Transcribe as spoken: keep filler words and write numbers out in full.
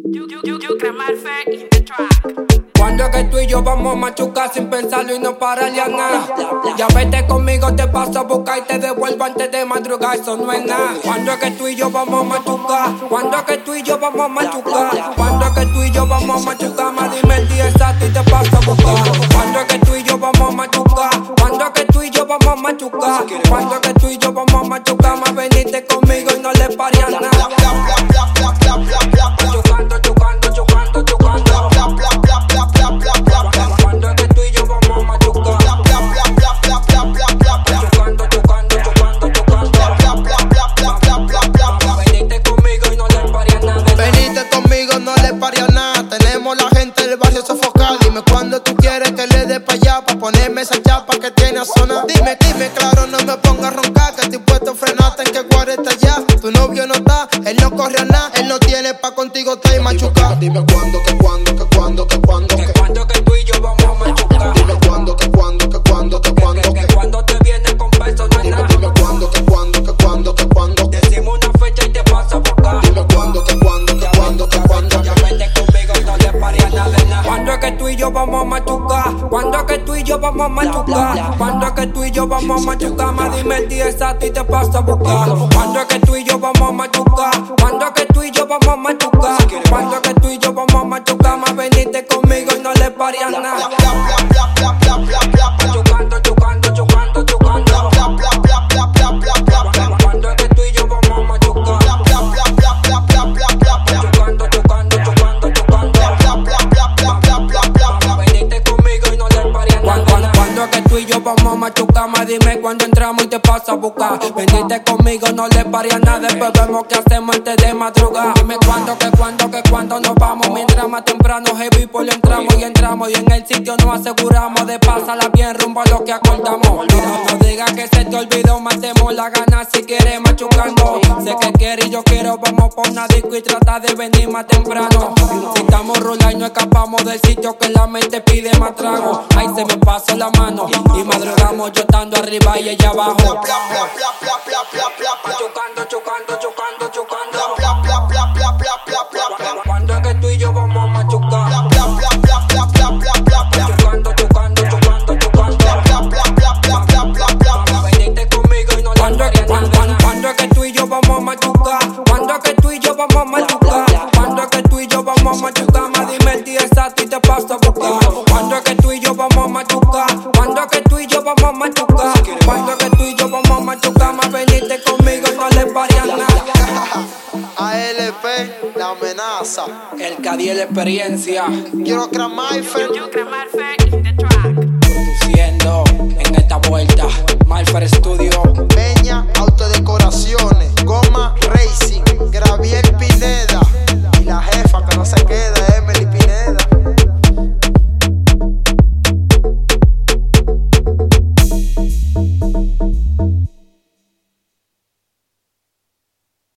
Cuando es que tú y yo vamos a machucar sin pensarlo y no pararle a nada. Ya vete conmigo, te paso a buscar y te devuelvo antes de madrugar, eso no es nada. Cuando es que tú y yo vamos a machucar, cuando es que tú y yo vamos a machucar, cuando es que tú y yo vamos a machucar, más dime el día exacto y te paso a buscar. Cuando es que tú y yo vamos a machucar, cuando es que tú y yo vamos a machucar, cuando es que tú y yo vamos a machucar, más veniste conmigo y no le pares a nada. Chocando, chocando, chocando, chocando. Cuando es que tú y yo vamos a machucar. Chocando, chocando, chocando, chocando. Veniste conmigo y no le pares a nada. Veniste conmigo, no le pares a nada. Tenemos la gente del barrio sofocada. Dime cuándo tú quieres que le dé pa' allá, pa' ponerme esa chapa que tiene a sonar. Dime, dime, claro, no me pongas a roncar, que estoy puesto a frenarte en que guarda está allá. Tu novio no está, él no corre a nada, él no tiene pa' contigo, está y machucar. Dime cuándo, que cuándo, que cuándo, que cuándo, que cuando que tú y yo vamos a machucar. Dime cuándo, que cuándo, que cuándo, que cuándo, que, que, que cuando te vienes con peso no es dime, nada. dime cuándo, que cuándo, que cuándo, que cuándo. Decimos una fecha y te paso a buscar. Dime cuándo, que cuándo, que cuándo, que cuándo. Ya vete conmigo y no le pares a nada de nada. Cuando es que tú y yo vamos a machucar, cuando es que tú y yo vamos a machucar, cuando es que tú y yo vamos a machucar, más dime el día exacto y te paso a buscar. Cuando es que tú y yo vamos a machucar, cuando es que tú y yo vamos a machucar, cuando es que tú y yo vamos a machucar, más veniste conmigo y no le pares a nada. Chocando, chocando, chocando, chocando. Cuando es que tú y yo vamos a machucar. Chocando, chocando, chocando, chocando. Veniste conmigo y no le pares a nada. Cuando es que tú y yo vamos a machucar, más dime cuando entramos y te paso a buscar. Veniste conmigo, no le pares a nada, después vemos qué hacemos antes de madrugar. Dime cuándo, que cuándo, que cuándo nos vamos. Mientras más temprano heavy por lo entramos y entramos. Y en el sitio nos aseguramos de pasarla bien rumbo a lo que acordamos. Mira, no digas que se te olvidó, matemos la gana si quieres machucando. Sé que quieres y yo quiero, vamos por una disco y trata de venir más temprano. Si estamos rular y no escapamos del sitio que la mente pide más trago. Ahí se me pasa la mano y madrugamos yo estando arriba y ella abajo. Chocando, chocando, chocando, chocando. Cuando es que tú y yo vamos a machucar. Chocando, chocando, chocando, chocando. Veniste conmigo y no le pares a nada. Cuando es que tú y yo vamos a machucar, cuando es que tú y yo vamos a machucar, cuando es que tú y yo vamos a machucar, más dime el día exacto y te paso a buscar. Cuando es que tú y yo vamos a machucar, cuando es que tú y yo vamos a machucar, cuando es que tú y yo vamos a machucar, más veniste conmigo y no le pares a nada. A L P, la amenaza. El Cadiel experiencia. Quiero cramar, Yo, yo, Cramar Fe.